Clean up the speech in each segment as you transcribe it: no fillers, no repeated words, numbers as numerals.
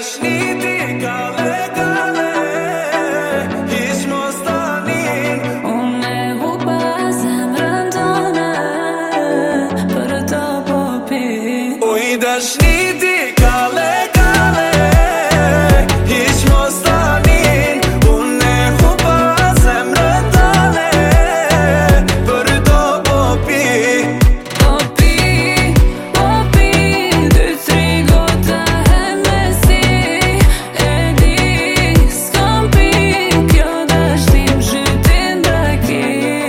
dashniti kale kale hiç mos tanin Unë e hupa zemrën tone për të popi. Oj dashniti kale kale hiç mos tanin Unë e hupa zemrën tone për të popi Popi, popi, dy, tri gota Hennessy. E di, s'kam pi, kjo dashnim zhytin daki.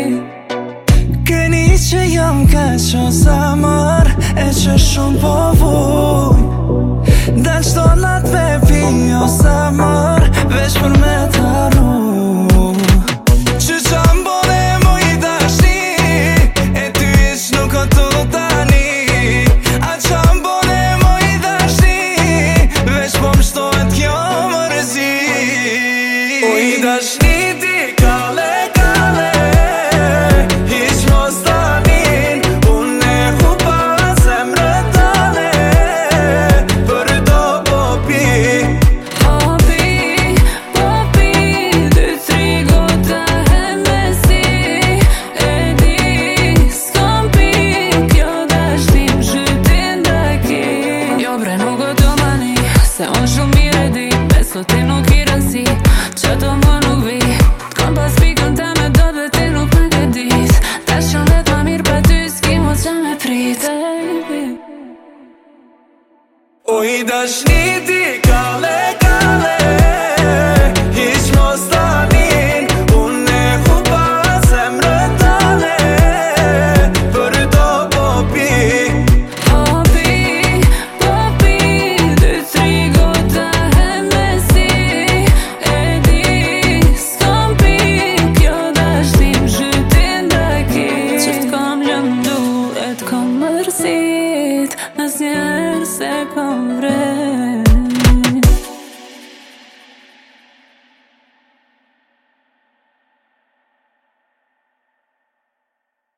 Keni që jam ka qo zamër E që shumë po vuj Dal qdo lat me pi o zamër Veç për me të arru Që qam bone mu i dashni E ty ish nuk o tu tani A qam bone mu i dashni Veç po më shtohet kjo mërzi O i dashni ti kale kale Hiç mos tanin Unë e hupa zemrën tane Për do popi Popi, popi, dy, tri gota Hennessy. E di, s'kam pi, kjo dashnim zhytin daki. Jo bre nuk o të mani, se unë shumë mire di Beso ti nuk i rësi, që të më nuk vi T'kam pas pikën te me do dhe ti nuk me ke dit Ta shën vet ma mirë pa ty s'ki mos që me prit O i dashniti